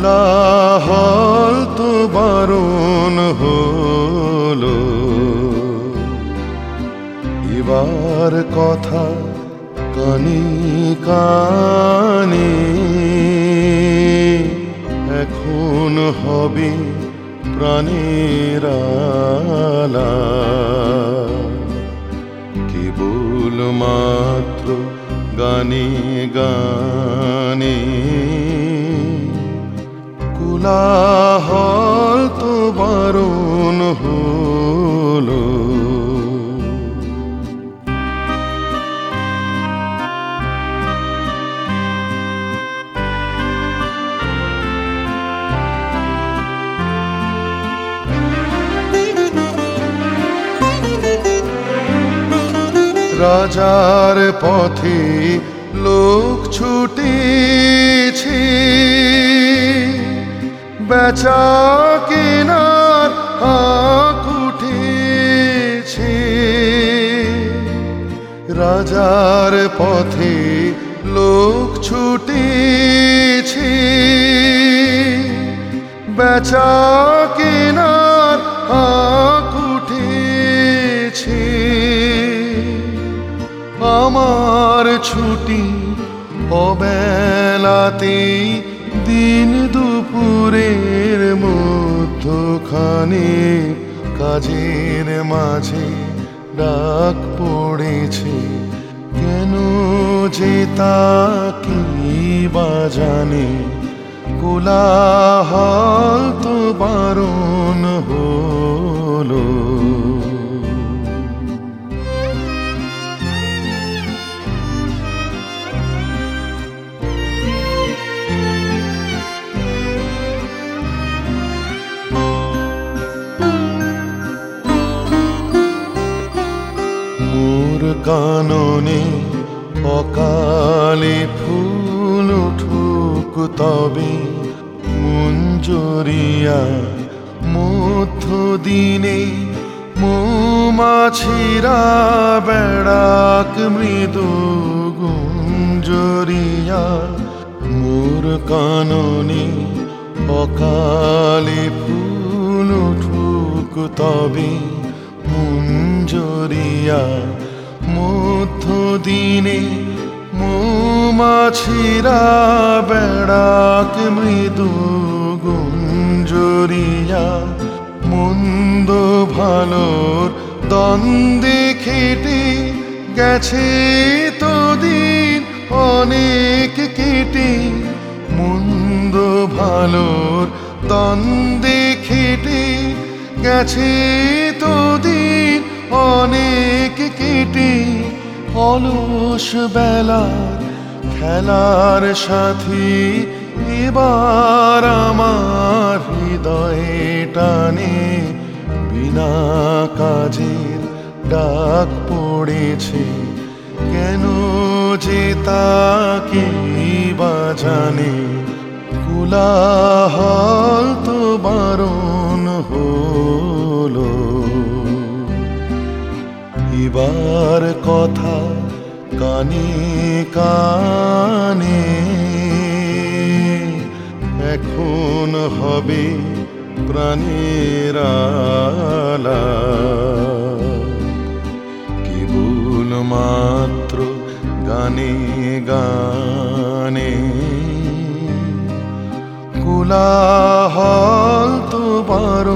কোলাহল তো বারণ হলো, এবার কথা কানে কানে এখন হবে প্রাণের আলাপ। কেবল মাত্র গানে গানে কোলাহল তো বারণ হলো। রাজার পথে লোক ছুটেছে, বেচা কেনার হাক উঠেছে। রাজার পথে লোক ছুটেছে, বেচা কেনার হাক উঠেছে। আমার ছুটি অবেলাতেই দিন দুপুরের মধ্যখানে কাজের মাঝে ডাক পড়েছে। কেন যে তা কি বা জানে, কোলাহল তো বারণ হলো। কাননে অকালে ফুল উঠুক তবে, মঞ্জরিয়া মধ্যদিনে মৌমাছিরা বেড়াক মৃদু গুঞ্জরিয়া। মোর কাননে অকালে ফুল উঠুক তবে, মঞ্জরিয়া মধ্যদিনে মৌমাছিরা বেড়াক মৃদু গুঞ্জরিয়া। মন্দ ভালোর দ্বন্দ্বে খেটে গেছে তো দিন অনেক কেটে। মন্দ ভালোর দ্বন্দ্বে খেটে গেছে তো দিন অনেক কেটে। অলস বেলার খেলার সাথী এবার আমার হৃদয়ে টানে। বিনা কাজের ডাক পড়েছে, কেন যে তা কি বা জানে, কোলাহল তো বারণ হলো। এবার কথা কানে কানে এখন হবে প্রাণের আলাপ। কেবল মাত্র গানে গানে কোলাহল তো বারণ